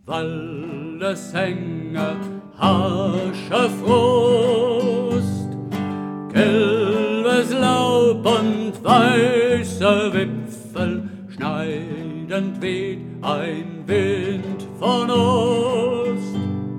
Waldeshänge, harscher Frust, gelbes Laub und weiße Wipfel, schneidend weht ein Wind von Ost,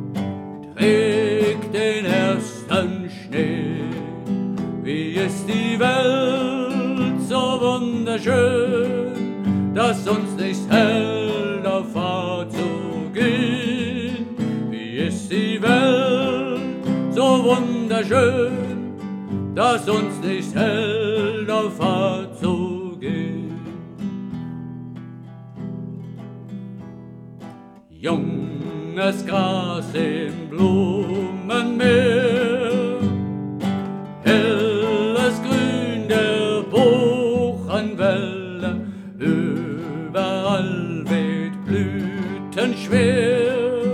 trägt den ersten Schnee. Wie ist die Welt so wunderschön, dass uns nicht hält, auf Fahrt zu gehen. Wie ist die Welt so wunderschön, dass uns nicht hält, auf Fahrt zu gehen. Junges Gras im Blumenmeer, helles Grün der Buchenwälder, überall weht blütenschwer.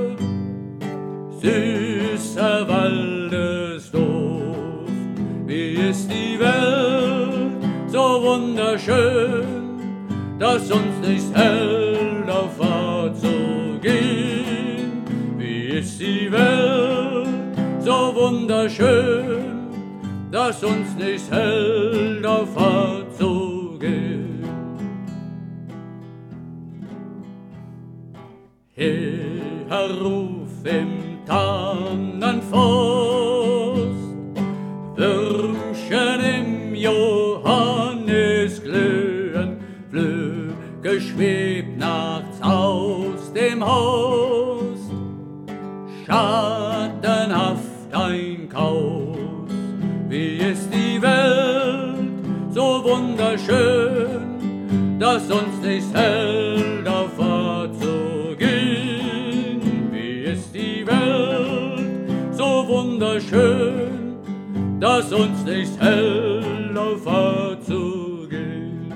Süßer Waldesduft, wie ist die Welt so wunderschön, dass uns nicht hält, auf Fahrt zu gehen. Wie ist die Welt so wunderschön, dass uns nicht hält, auf Fahrt zu gehen. Her Ruf im Tannenforst, Würmchen im Johannisglühen, Flügel schwebt nachts aus dem Haus, schattenhaft ein Kauz. Wie ist die Welt so wunderschön, dass uns nicht hält, auf Fahrt zu gehen. Wie ist die Welt so wunderschön, dass uns nicht hält, auf Fahrt zu gehen.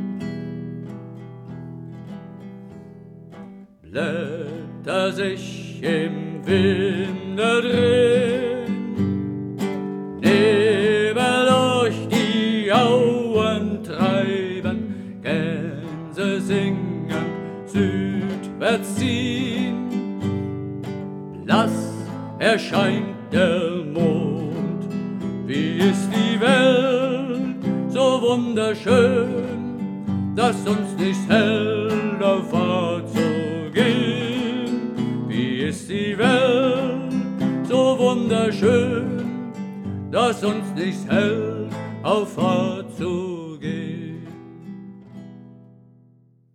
Blätter sich im Winde drehen, Nebel durch die Auen treiben, Gänse singen, südwärts ziehen. Blass erscheint der Mond. Wie ist die Welt so wunderschön, dass uns nicht hält, auf Fahrt zu gehen. Wie ist die Welt so wunderschön, dass uns nicht hält, auf Fahrt zu gehen.